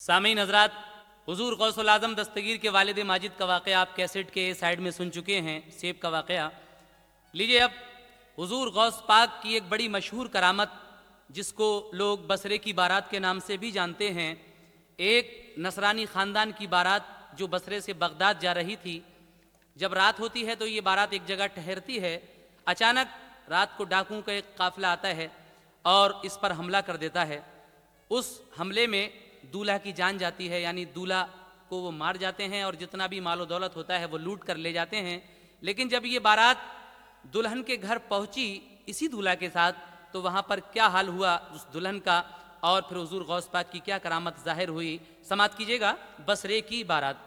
सामीन हजरात, हुजूर गौसुल आज़म दस्तगीर के वालिद माजिद का वाक़या आप कैसेट के साइड में सुन चुके हैं, सेब का वाक़या। लीजिए अब हुजूर गौस पाक की एक बड़ी मशहूर करामत जिसको लोग बसरे की बारात के नाम से भी जानते हैं। एक नसरानी ख़ानदान की बारात जो बसरे से बगदाद जा रही थी। जब रात होती है तो ये बारात एक जगह ठहरती है। अचानक रात को डाकुओं का एक काफ़िला आता है और इस पर हमला कर देता है। उस हमले में दूल्हा की जान जाती है, यानी दूल्हा को वो मार जाते हैं और जितना भी मालो दौलत होता है वो लूट कर ले जाते हैं। लेकिन जब ये बारात दुल्हन के घर पहुंची इसी दूल्हा के साथ, तो वहाँ पर क्या हाल हुआ उस दुल्हन का और फिर हुजूर गौस पाक की क्या करामत जाहिर हुई, समात कीजिएगा बसरे की बारात।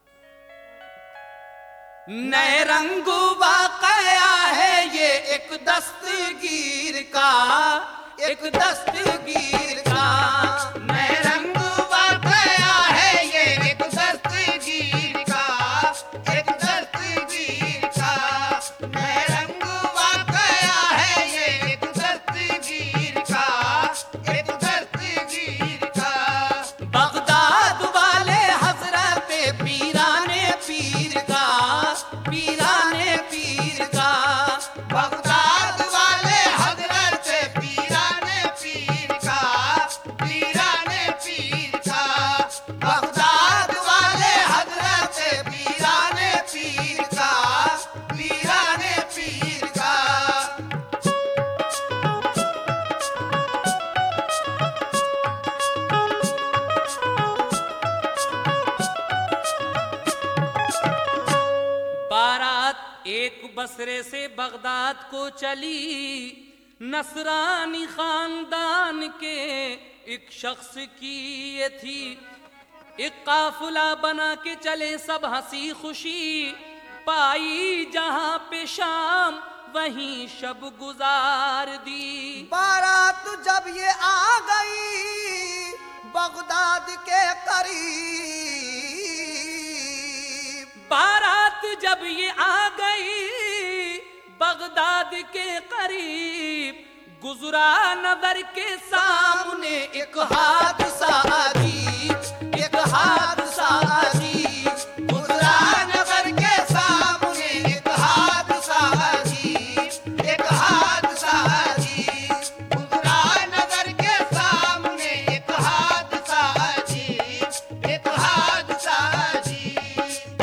नए रंगू वाक़या है ये एक दस्तगीर का, एक दस्तगीर का। नए रंगू वाक़या है ये एक दस्तगीर का, एक दस्तगीर का। नए रंगू वाक़या है ये एक दस्तगीर का, एक दस्तगीर का। बगदाद वाले हजरत पीराने पीर का, पीराने पीर का। बगदाद वाले हजरत पीराने पीर का, पीराने पीर का। बगदाद वाले हजरत पीराने पीर का, पीराने पीर का। बारात एक बसरे से बगदाद को चली। नसरानी खानदान के एक शख्स की ये थी। एक काफिला बना के चले सब हंसी खुशी। पाई जहां पे शाम वहीं शब गुजार दी। बारात जब ये आ गई बगदाद के करीब, बारात जब ये आ गई बगदाद के करीब, गुजरा नजर के सामने एक हादसा अजीब, एक हादसा अजीब। गुजरा नजर के सामने एक हादसा अजीब, एक हादसा अजीब। गुजरा नजर के सामने एक हादसा अजीब, एक हादसा अजीब।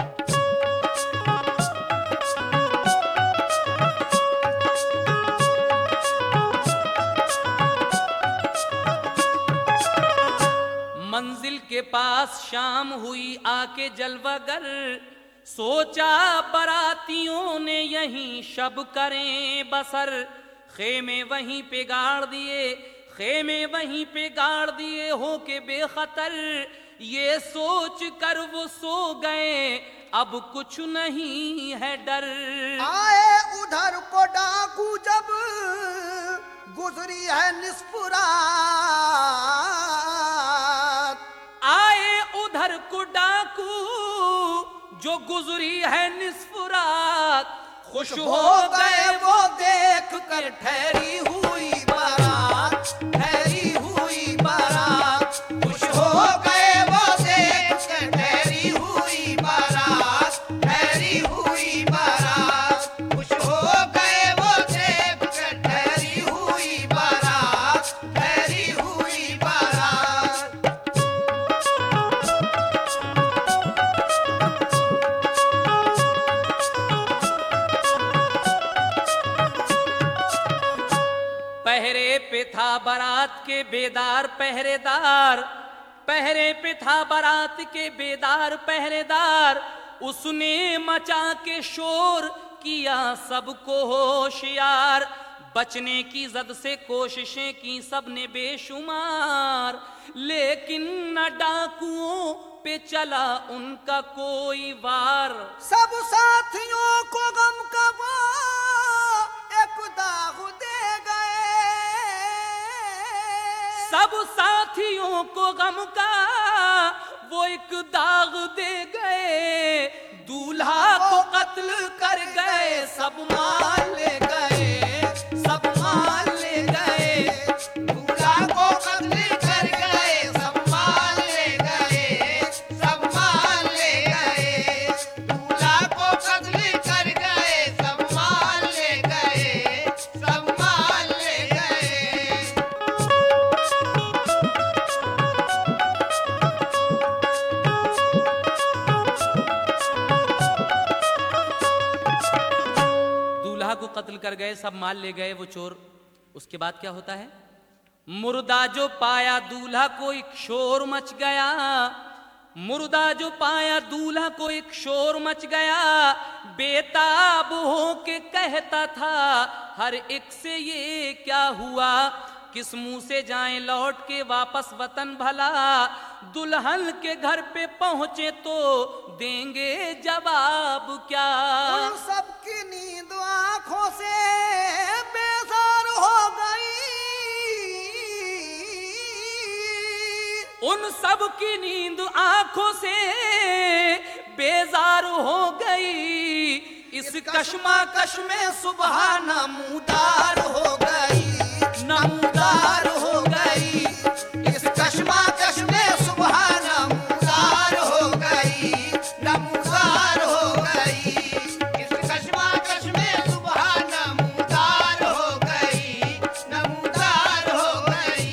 मंजिल के पास शाम हुई आके जलवागर। सोचा बरातियों ने यहीं शब करें बसर। खेमे वहीं पे गाड़ दिए, खेमे वहीं पे गाड़ दिए हो के बेखतर। ये सोच कर वो सो गए अब कुछ नहीं है डर। आए उधर को डाकू जब गुजरी है निस्फ रात, आए उधर को डाकू जो गुजरी है निस्फ रात। खुश हो गए वो देख कर ठहरी हुई बारात, ठहरी हुई बारात। खुश हो गए वो देख कर ठहरी हुई बारात, ठहरी हुई बारात। खुश हो गए वो देख कर ठहरी हुई बारात, ठहरी हुई बारात। पहरे पे था बारात के बेदार पहरेदार। पहरे पे था बारात के बेदार पहरेदार। उसने मचा के शोर किया सबको होशियार। बचने की जद से कोशिशें की सबने बेशुमार। लेकिन न डाकुओं पे चला उनका कोई वार। सब साथियों को गम का वो एक दाग दे गए। सब साथियों को गम का वो एक दाग दे गए। दूल्हा को कत्ल कर गए, सब माल ले गए, सब माल ले गए। दूल्हा को कत्ल कर गए, सब माल ले गए। कर गए, सब माल ले गए वो चोर। उसके बाद क्या होता है? मुर्दा जो पाया दूल्हा को एक शोर मच गया, मुर्दा जो पाया दूल्हा को एक शोर मच गया, बेताब हो के कहता था हर एक से ये क्या हुआ, किस मुंह से जाएं लौट के वापस वतन भला, दुल्हन के घर पे पहुंचे तो देंगे जवाब क्या। उन सबकी नींद आंखों से बेजार हो गई, उन सब की नींद आंखों से बेजार हो गई, इस कश्मकश में सुबह नमूदार हो गई, नमूदार हो गई, इस कश्मकश में सुबह नमूदार हो गई, नमूदार हो गई, इस कश्मकश में सुबह नमूदार हो गई, नमूदार हो गई।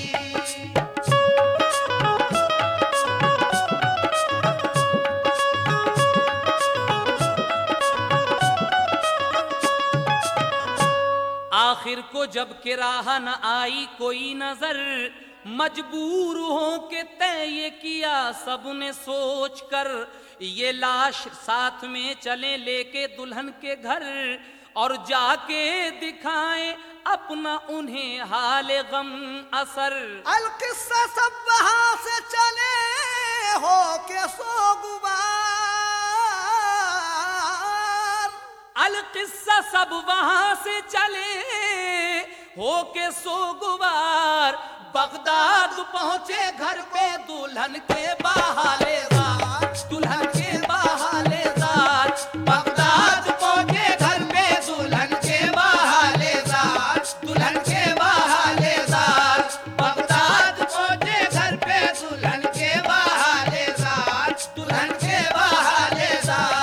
आखिर को जब के राह न आई कोई नजर, मजबूर हो के तय ये किया सबने सोच कर, ये लाश साथ में चले लेके दुल्हन के घर, और जाके दिखाएं अपना उन्हें हाल गम असर। अल किस्सा सब वहां से चले हो के सोगवार, अल किस्सा सब वहां से चले हो के सोगवार, बगदाद पहुंचे घर पे दुल्हन के बहालेदार, दुल्हन के बहालेदार, बगदाद पहुंचे घर पे दुल्हन के बहालेदार, दुल्हन के बहालेदार, बगदाद पहुंचे घर पे दुल्हन के बहालेदार, दुल्हन के बहालेदार।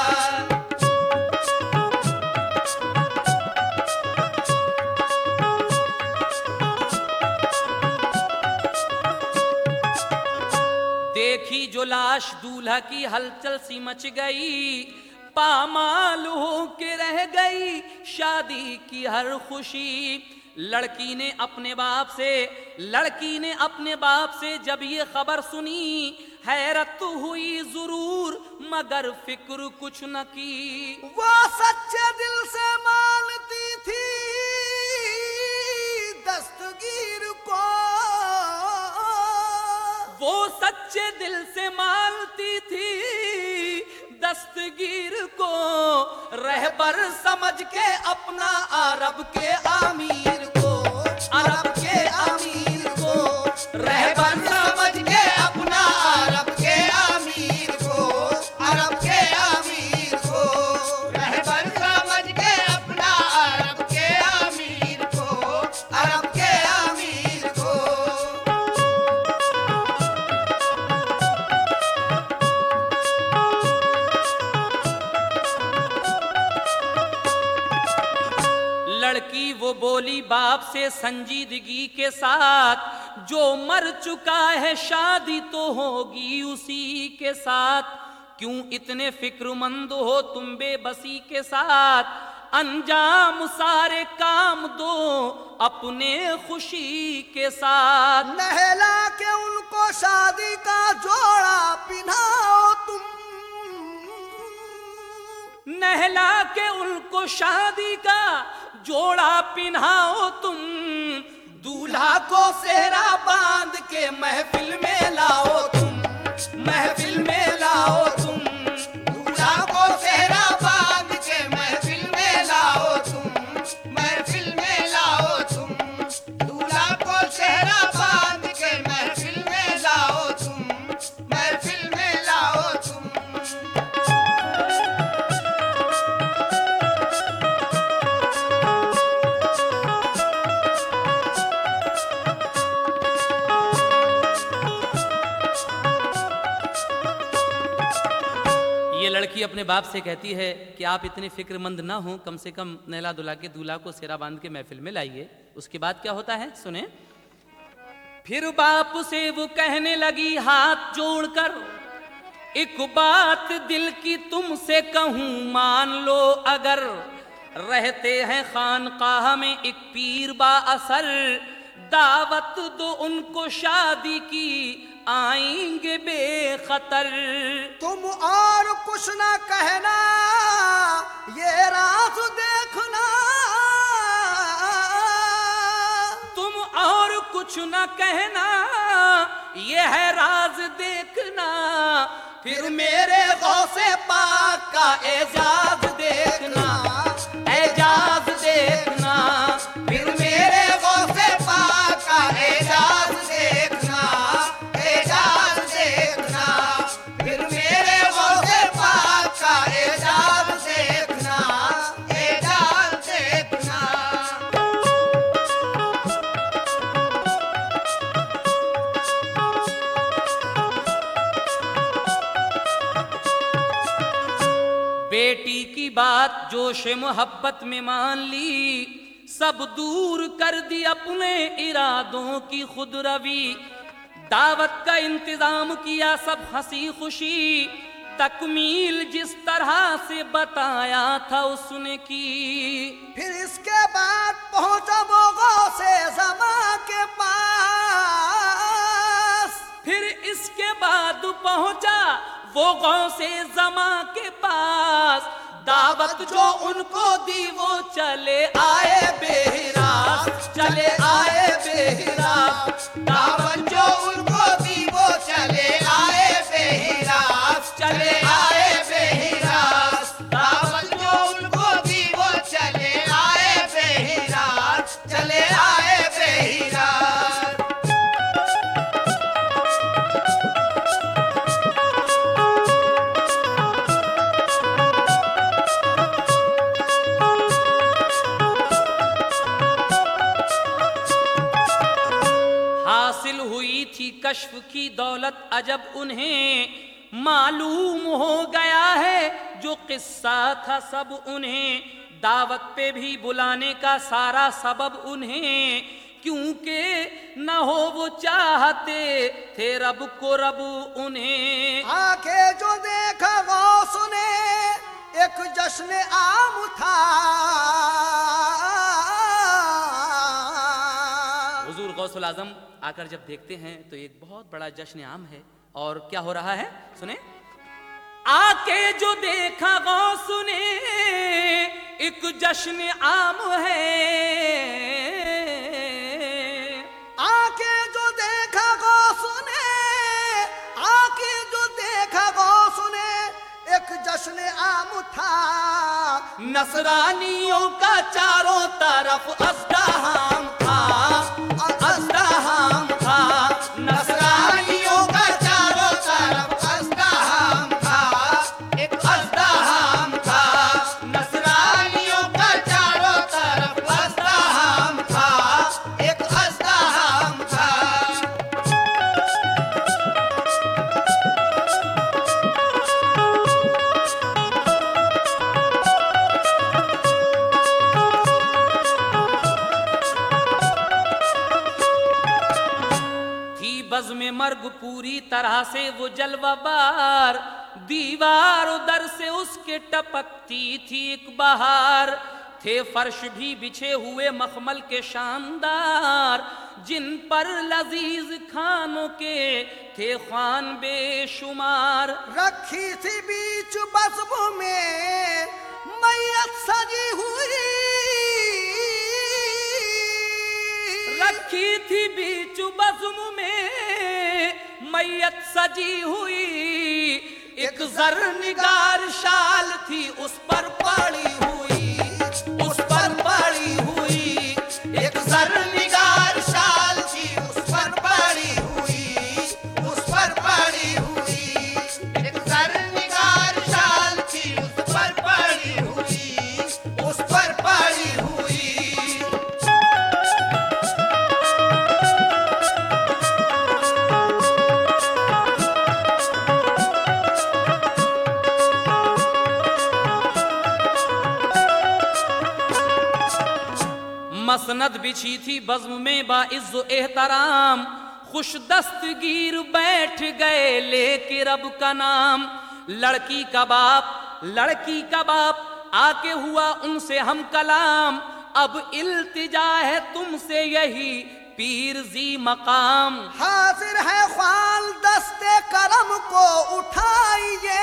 देखी जो लाश दूल्हा की हलचल सी मच गई, पामाल हो के रह गई शादी की हर खुशी। लड़की ने अपने बाप से, लड़की ने अपने बाप से जब ये खबर सुनी, हैरत हुई जरूर मगर फिक्र कुछ न की। वो सच्चे दिल से मानती थी दस्तगीर को, वो सच्चे दिल से मानती थी दस्तगीर को, रहबर समझ के अपना अरब के अमीर को, अरब के अमीर को, रहबर समझ के अपना अरब के अमीर को, अरब के अमीर को, रहबर समझ के अपना अरब के अमीर को, अरब के अमीर को। लड़की वो बोली बाप से संजीदगी के साथ, जो मर चुका है शादी तो होगी उसी के साथ, क्यों इतने फिक्रमंद हो तुम बेबसी के साथ, अंजाम सारे काम दो अपने खुशी के साथ। नहला के उनको शादी का जोड़ा पिन्हाओ तुम, नहला के उनको शादी का जोड़ा पिन्हाओ तुम, दूल्हा को सेहरा बांध के महफिल में लाओ तुम, महफिल में लाओ तुम, दूल्हा को सेहरा बांध के महफिल में लाओ तुम, महफिल में लाओ तुम, दूल्हा को सेहरा बांध के महफिल में लाओ तुम, महफिल में लाओ तुम। ये लड़की अपने बाप से कहती है कि आप इतने फिक्रमंद ना हो, कम से कम नहला दुल्हा के दूल्हा को सेहरा बांध के महफिल में लाइए। उसके बाद क्या होता है सुने। फिर बाप से वो कहने लगी हाथ जोड़कर, एक बात दिल की तुमसे कहूं मान लो अगर, रहते हैं खानकाह में एक पीर बा असर, दावत दो उनको शादी की आएंगे बेखतर। तुम और कुछ ना कहना ये राज देखना, तुम और कुछ न कहना ये है राज देखना, फिर मेरे गौसे पाक का एजाज देखना, एजाज देखना, फिर मेरे गौसे पाक का एजाज देखना, एजाज देखना, फिर मेरे गौसे पाक का एजाज देखना, एजाज देखना। बेटी की बात जोश मोहब्बत में मान ली, सब दूर कर दी अपने इरादों की खुद रवि, दावत का इंतजाम किया सब हंसी खुशी, तकमील जिस तरह से बताया था उसने की। फिर इसके बाद पहुंचा वो गौसे ज़मा के पास, फिर इसके बाद पहुंचा वो गौसे ज़मा के पास, दावत जो उनको दी वो चले आए बेहिरास, चले आए बेहिरास, दावत जो उनको दी वो चले आए बेहिरास, चले आए बेहिरास, दावत जो उनको दी वो चले आए बेहिरास, चले आए बेहिरास। हासिल हुई थी कश्फ की दौलत अजब उन्हें, मालूम हो गया है जो किस्सा था सब उन्हें, दावत पे भी बुलाने का सारा सबब उन्हें, क्योंकि न हो वो चाहते थे रब को रब उन्हें। आके जो देखा गौस ने एक जश्न आम था, हुजूर गौसुल आजम आकर जब देखते हैं तो एक बहुत बड़ा जश्न आम है। और क्या हो रहा है सुने, आके जो देखा गौस ने एक जश्न आम है, आके जो देखा गौस ने, आके जो देखा गौस ने एक जश्न आम था, नसरानियों का चारों तरफ अज़्दहाम था, अज़्दहाम था, नसरानियों का चारों तरफ अज़्दहाम था, एक अज़्दहाम था, नसरानियों का चारों तरफ अज़्दहाम था, एक अज़्दहाम था। बज़ में मर्ग पूरी तरह से वो जलवाबार, दीवार उधर से उसके टपकती थी एक बहार, थे फर्श भी बिछे हुए मखमल के शानदार, जिन पर लजीज खानों के थे खान बेशुमार। रखी थी बीच बज़्म में मैयत सजी हुई, रखी थी बीच बज़्म में मैयत सजी हुई, एक ज़रनिगार शाल थी उस पर पड़ी हुई, उस पर पड़ी हुई, एक ज़रनिगार शाल थी उस पर पड़ी हुई, उस पर पड़ी हुई, एक ज़रनिगार शाल थी उस पर पड़ी हुई, उस पर पड़ी हुई। मसनद बिछी थी बज़्म में बाइज़्ज़ो एहतराम, खुश दस्तगीर बैठ गए लेके रब का नाम, लड़की का बाप आके हुआ उनसे हम कलाम, अब इल्तिजा है तुमसे यही पीर जी मकाम। हाजिर है ख्वाल दस्ते करम को उठाइए,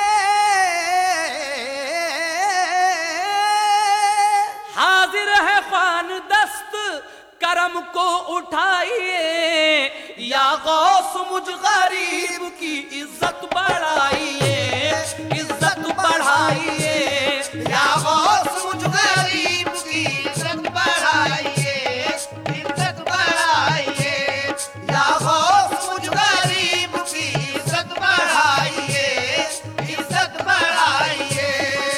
हाजिर है ख्वान दस्त करम को उठाइए, या गौस मुझ गरीब की इज्जत बढ़ाइए, इज्जत बढ़ाइए, या गौस मुझ गरीब की इज्जत बढ़ाइए, इज्जत बढ़ाइए, या गौस मुझ गरीब की इज्जत बढ़ाइए, इज्जत बढ़ाइए।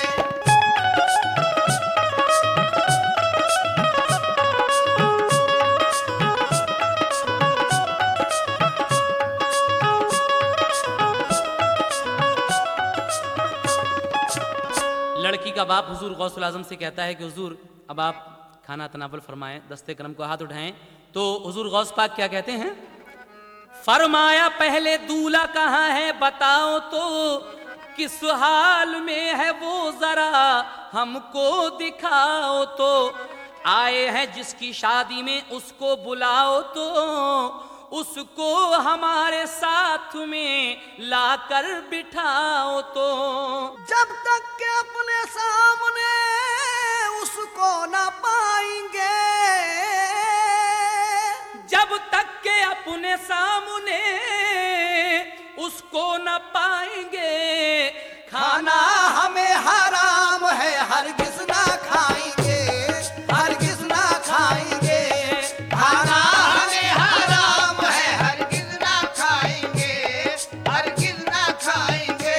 लड़की का बाप हुजूर गौसुल आजम से कहता है कि हुजूर अब आप खाना तनावल फरमाएं, दस्ते करम को हाथ उठाएं। तो हुजूर गौस पाक क्या कहते हैं? फरमाया पहले दूल्हा कहाँ है बताओ तो, किस हाल में है वो जरा हमको दिखाओ तो, आए हैं जिसकी शादी में उसको बुलाओ तो, उसको हमारे साथ में लाकर बिठाओ तो। जब तक के अपने सामने उसको न पाएंगे, जब तक के अपने सामने उसको न पाएंगे, खाना हमें हराम है हरगिज ना खाएंगे, हरगिज ना खाएंगे, खाना हमें हराम है हरगिज ना खाएंगे, हरगिज ना खाएंगे।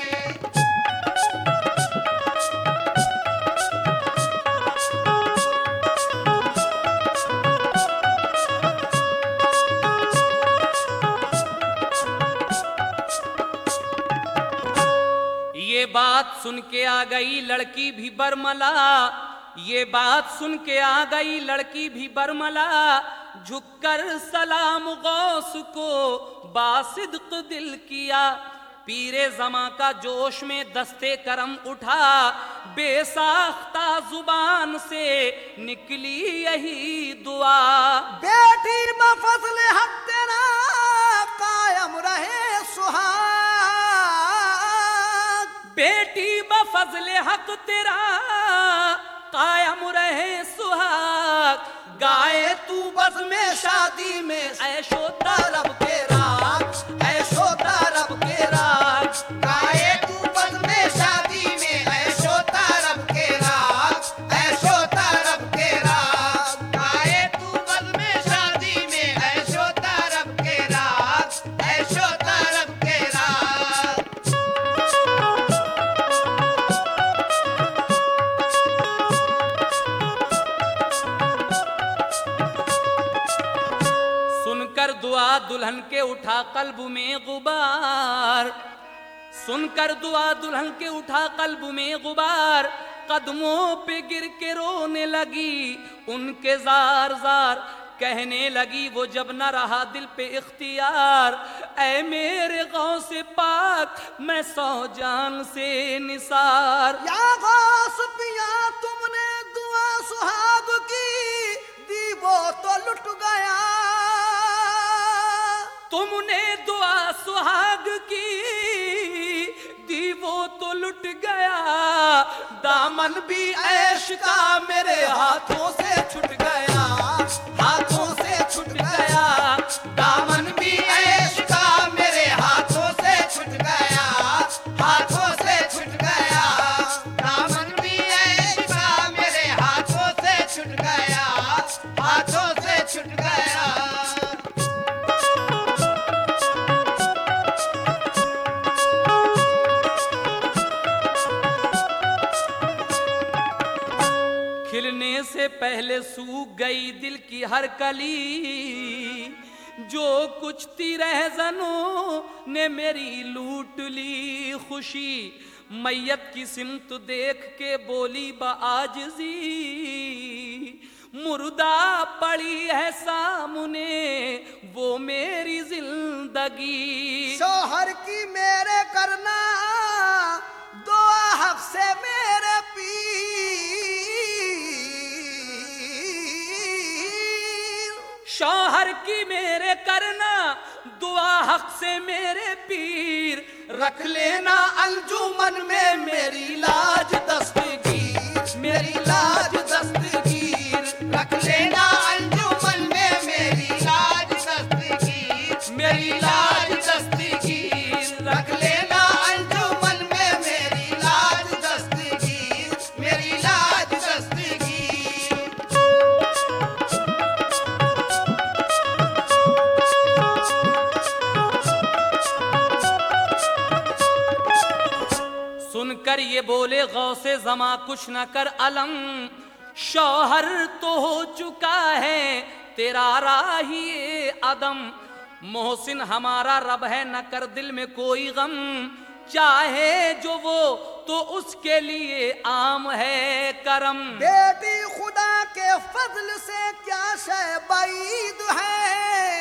ये बात सुन के आ गई लड़की भी बरमला, ये बात सुन के आ गई लड़की भी बरमला, झुककर सलाम गौस को बासिद्क दिल किया। पीरे जमा का जोश में दस्ते करम उठा, बेसाख्ता जुबान से निकली यही दुआ। बेटी में फजल हक तेरा कायम रहे सुहाग, बेटी बफजल हक तेरा कायम रहे सुहाग, गाए तू बज़ में शादी में ऐशो तरब के राग, ऐशो तरब के राग, गाए तू बज़ में शादी में ऐशो तरब के राग, ऐशो तरब के राग, गाए तू बज़ में शादी में ऐशो तरब के राग, ऐशो तरब के राग। सुनकर दुआ दुल्हन के उठा कल्ब में गुबार, सुनकर दुआ दुल्हन के उठा कल्ब में गुबार, कदमों पे गिर के रोने लगी उनके जार जार, कहने लगी वो जब न रहा दिल पे इख्तियार, ऐ मेरे गौस पाक मैं सौ जान से निसार। या गौस पिया तुमने दुआ सुहाग की दी वो तो लुट गया, तुमने दुआ सुहाग की दी वो तो लुट गया, दामन भी ऐश का मेरे हाथों से छूट गया, हाथों से छूट गया, दामन भी ऐश का मेरे हाथों से छूट गया, हाथों से छूट गया, दामन भी ऐश का मेरे हाथों से छूट गया, हाथों से छूट गया। खिलने से पहले सूख गई दिल की हर कली, जो कुछ थी रहज़नों ने मेरी लूट ली खुशी, मैयत की सिमत देख के बोली बाजिजी, मुर्दा पड़ी है सामने वो मेरी जिंदगी। शोहर की मेरे करना दुआ हक से मेरे पीर, की मेरे करना, दुआ हक से मेरे पीर, रख लेना अंजुमन में मेरी लाज दस्तगीर, मेरी लाज दस्तगीर, रख लेना अंजुमन में मेरी लाज दस्तगीर, मेरी लाज दस्तगीर, रख लेना अंजुमन में मेरी लाज दस्तगीर, मेरी लाज दस्तगीर। सुनकर ये बोले गौसे ज़मा कुछ न कर अलम, शौहर तो हो चुका है तेरा राही अदम, मोहसिन हमारा रब है न कर दिल में कोई गम, चाहे जो वो तो उसके लिए आम है करम। बेटी खुदा के फजल से क्या शय बाईद है,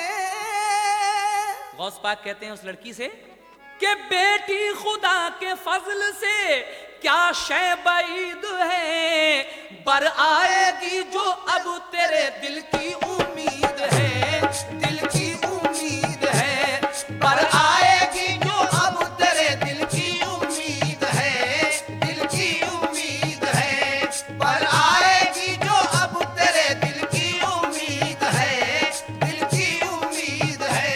गौस पाक कहते हैं उस लड़की से कि बेटी खुदा के फजल से क्या शय बाईद है, बर आएगी जो अब तेरे दिल की उम्मीद है, दिल की उम्मीद है, पर आएगी जो अब तेरे दिल की उम्मीद है, दिल की उम्मीद है, पर आएगी जो अब तेरे दिल की उम्मीद है, दिल की उम्मीद है।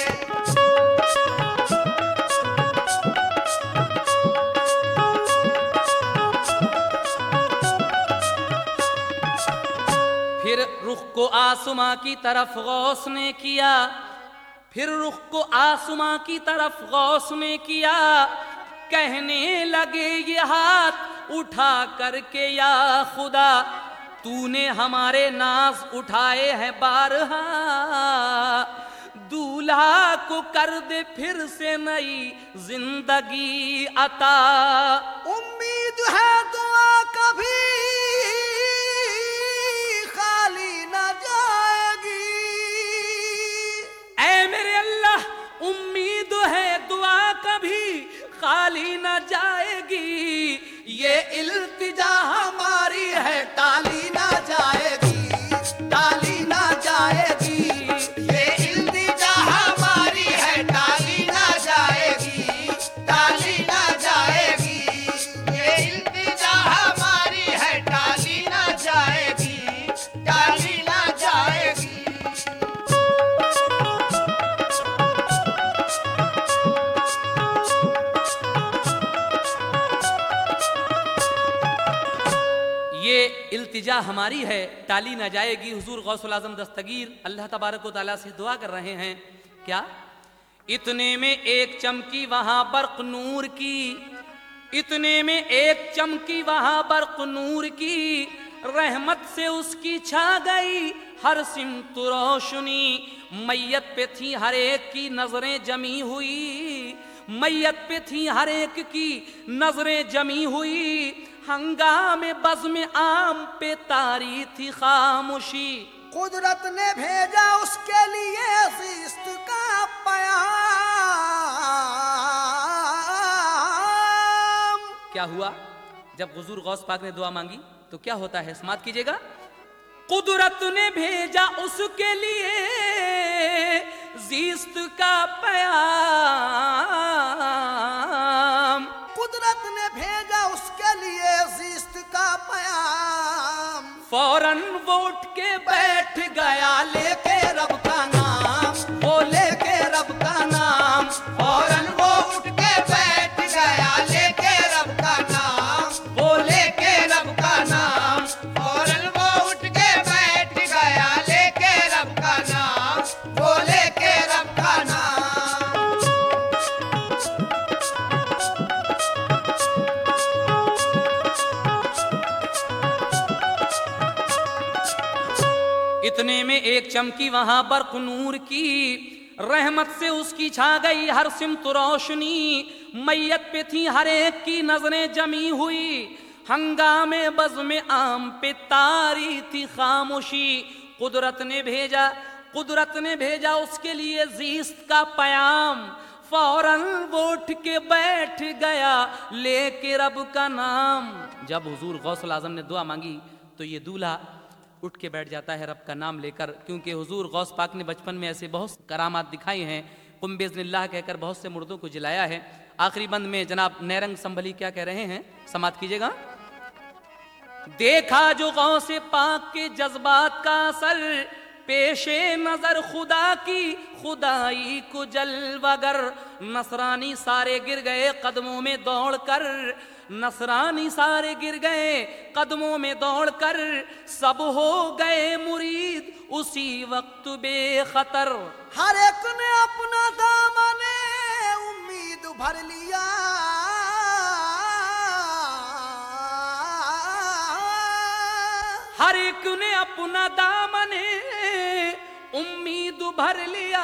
फिर रुख को आसमां की तरफ गौस ने किया, फिर रुख को आसमां की तरफ गौस ने किया, कहने लगे ये हाथ उठा करके या खुदा, तूने हमारे नाज उठाए हैं बारहा, दूल्हा को कर दे फिर से नई जिंदगी अता। उम्मीद है दुआ कभी खाली न जाएगी, ऐ मेरे अल्लाह उम्मीद है दुआ कभी खाली न जाएगी, ये इल्तिजा हमारी है टाली ना जाएगी, टाली ना जाएगी, ये इल्तिजा हमारी है टाली ना जाएगी, टाली ना जाएगी, ये इल्तिजा हमारी है टाली ना जाएगी, टाली ना जाएगी। ये इल्तिजा हमारी है टाली न जाएगी। हुजूर गौसुल आजम दस्तगीर अल्लाह तबारक व तआला से दुआ कर रहे हैं क्या, इतने में एक चमकी वहां बर्क नूर की, इतने में एक चमकी वहां बर्क नूर की, रहमत से उसकी छा गई हर सिमत रोशनी, मैयत पे थी हर एक की नजरें जमी हुई, मैयत पे थी हर एक की नजरें जमी हुई, हंगामे बज़्म आम पे तारी थी खामोशी। कुदरत ने भेजा उसके लिए ज़िस्त का प्याम। क्या हुआ जब हुजूर गौस पाक ने दुआ मांगी तो क्या होता है, समात कीजिएगा। कुदरत ने भेजा उसके लिए ज़िस्त का प्याम, कुदरत ने भेजा उसके लिए ज़िस्त का प्याम, फौरन वो उठ के बैठ गया लेके रब का नाम, वो लेके रब का नाम, फौरन वो उठ के बैठ गया लेके रब का नाम, वो लेके रब का नाम, फौरन वो उठ के बैठ गया लेके रब का नाम, वो लेके रब का नाम। इतने में एक चमकी वहां बर्क नूर की, रहमत से उसकी छा गई हर सिमत रोशनी, मैयत पे थी हर एक की नजरें जमी हुई, हंगामे बज़्म आम पे तारी थी खामोशी। कुदरत ने भेजा, कुदरत ने भेजा उसके लिए ज़िस्त का प्याम, फौरन वो उठ के बैठ गया लेके रब का नाम। जब हुजूर गौसुल आजम ने दुआ मांगी तो ये दूल्हा उठ के बैठ जाता है रब का नाम लेकर, क्योंकि हुजूर गौस पाक ने बचपन में ऐसे बहुत करामात दिखाई हैं। कुम बिज़निल्लाह कहकर बहुत से मुर्दों को जिलाया है। आखिरी बंद में जनाब नैरंग संभली क्या कह रहे हैं, समात कीजिएगा। देखा जो गौसे पाक के जज्बात का असर, पेशे नजर खुदा की खुदाई को जलवागर, नसरानी सारे गिर गए कदमों में दौड़कर, नसरानी सारे गिर गए कदमों में दौड़कर, सब हो गए मुरीद उसी वक्त बेखतर। हर एक ने अपना दामने उम्मीद भर लिया, हर एक ने अपना दामने उम्मीद भर लिया,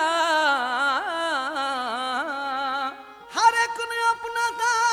हर एक ने अपना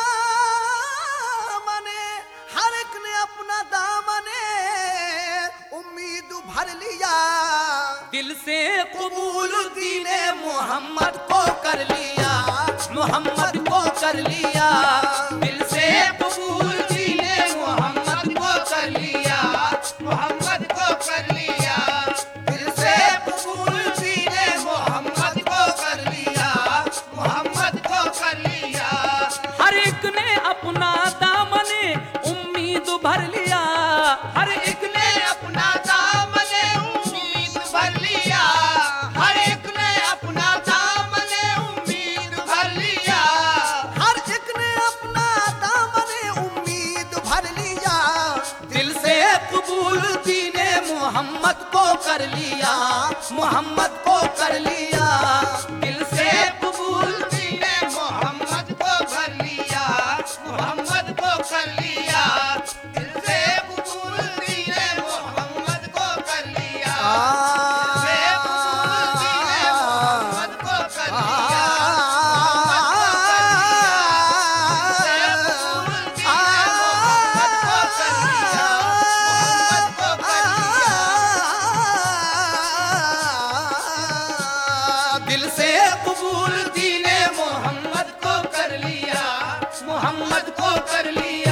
दामने, हर एक ने अपना दामने उम्मीद भर लिया। दिल से कबूल दीने मोहम्मद को कर लिया, मोहम्मद को कर लिया। दिल से कबूल दीने मोहम्मद को कर लिया, मोहम्मद को कर लिया। दिल से कबूल दीने मोहम्मद को कर लिया, मोहम्मद को कर लिया। हर एक ने अपना दामने उम्मीद भर लिया, हर एक ने अपना दामने उम्मीद भर लिया, हर एक ने अपना दामने उम्मीद भर लिया, हर एक ने अपना दामने उम्मीद भर लिया। दिल से कबूल दीने मोहम्मद को कर लिया, मोहम्मद को कर लिया। दिल से कबूल दीने मोहम्मद को कर लिया, मोहम्मद को कर लिया। दिल से कबूल दीने मोहम्मद को कर लिया, दिल से कबूल दीने मोहम्मद को कर लिया, दिल से कबूल दीने मोहम्मद को कर लिया, मोहम्मद को कर लिया।